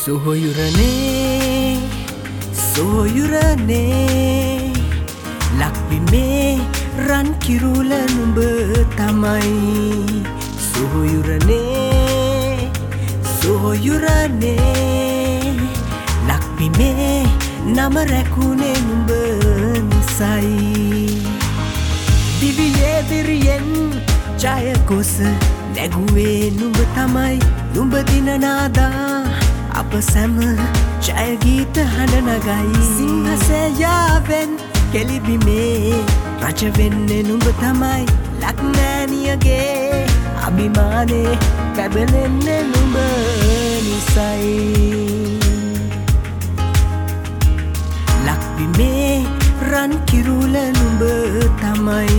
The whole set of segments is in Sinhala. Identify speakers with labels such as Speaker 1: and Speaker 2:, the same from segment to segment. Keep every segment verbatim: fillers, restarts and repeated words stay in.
Speaker 1: සොහොයුරනේ සොහොයුරනේ ලක්බිමේ රන් කිරුල නුඹ තමයි සොහොයුරනේ සොහොයුරනේ ලක්බිමේ නම රැකුනේ නුඹ නිසයි දිවියේ දිරියෙන් ජය ගොස නැගුවේ නුඹ තමයි නුඹ දින නාදා අප සැම ජයගීත හඬ නගයි සිංහසයාවෙන් කෙලිබිමේ රජ වෙන්නේ නුඹ තමයි ලක්නෑනියගේ අභිමානේ පැබලෙන්නේ නුඹ නිසයි ලක්බිමේ රන් කිරුල නුඹ තමයි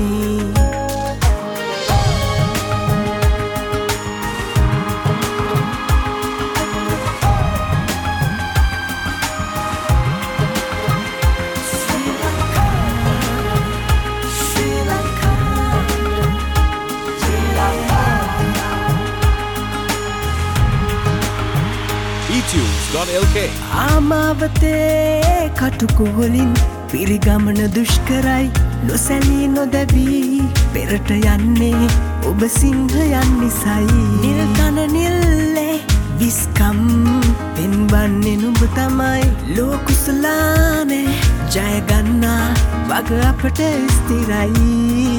Speaker 2: e tunes dot l k
Speaker 1: ආමාවතේ කටුකොහොලින් පිරිගමන දුෂ්කරයි නොසැලී නොදැවී පෙරට යන්නේ ඔබ සිංහයන් නිසයි නිල් කන නිල්ලේ විස්කම් පෙන්වන්නේ නුඹ තමයි ලෝකුසලානේ ජයගන්නා වග අපට ස්තිරයි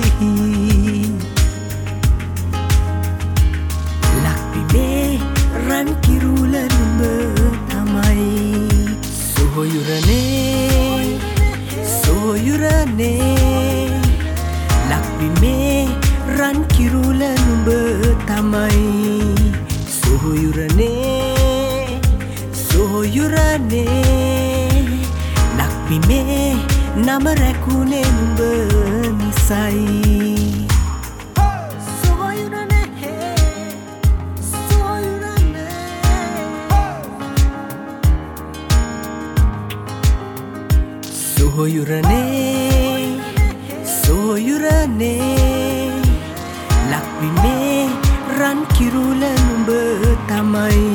Speaker 1: ලක්බිමේ රන් කිරුල නුඹ තමයි සොහොයුරනේ සොහොයුරනේ ලක්බිමේ රන් කිරුල නුඹ තමයි සොහොයුරනේ සොහොයුරනේ ලක්බිමේ නම රැකුනේ නුඹ නිසයි සොහොයුරනේ සොහොයුරනේ ලක්බිමේ රන් කිරුල නුඹ තමයි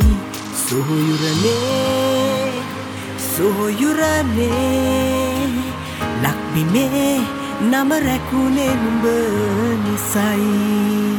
Speaker 1: සොහොයුරනේ සොහොයුරනේ ලක්බිමේ නම රැකුනේ නුඹ නිසයි